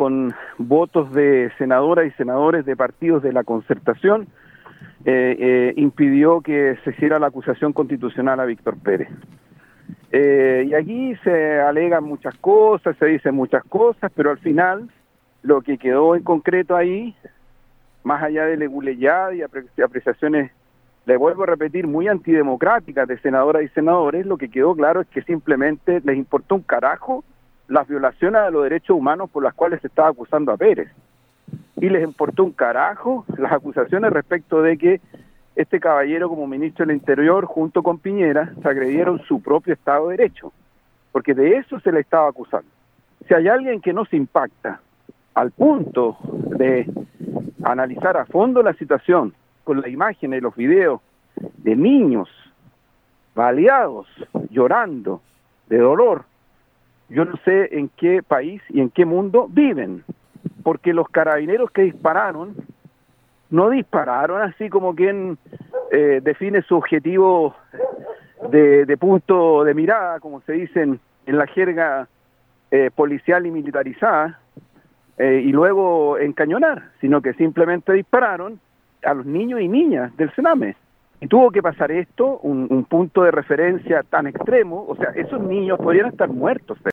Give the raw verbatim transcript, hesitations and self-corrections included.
con votos de senadoras y senadores de partidos de la Concertación, eh, eh, impidió que se hiciera la acusación constitucional a Víctor Pérez. Eh, y aquí se alegan muchas cosas, se dicen muchas cosas, pero al final lo que quedó en concreto ahí, más allá de leguleyad y apre apreciaciones, le vuelvo a repetir, muy antidemocráticas de senadoras y senadores, lo que quedó claro es que simplemente les importó un carajo las violaciones a los derechos humanos por las cuales se estaba acusando a Pérez. Y les importó un carajo las acusaciones respecto de que este caballero como ministro del Interior junto con Piñera se agredieron su propio Estado de Derecho, porque de eso se le estaba acusando. Si hay alguien que no se impacta al punto de analizar a fondo la situación con la imagen y los videos de niños baleados, llorando de dolor, yo no sé en qué país y en qué mundo viven, porque los carabineros que dispararon no dispararon así como quien eh, define su objetivo de, de punto de mirada, como se dice en, en la jerga eh, policial y militarizada, eh, y luego encañonar, sino que simplemente dispararon a los niños y niñas del Sename. Y tuvo que pasar esto, un, un punto de referencia tan extremo, o sea, esos niños podrían estar muertos.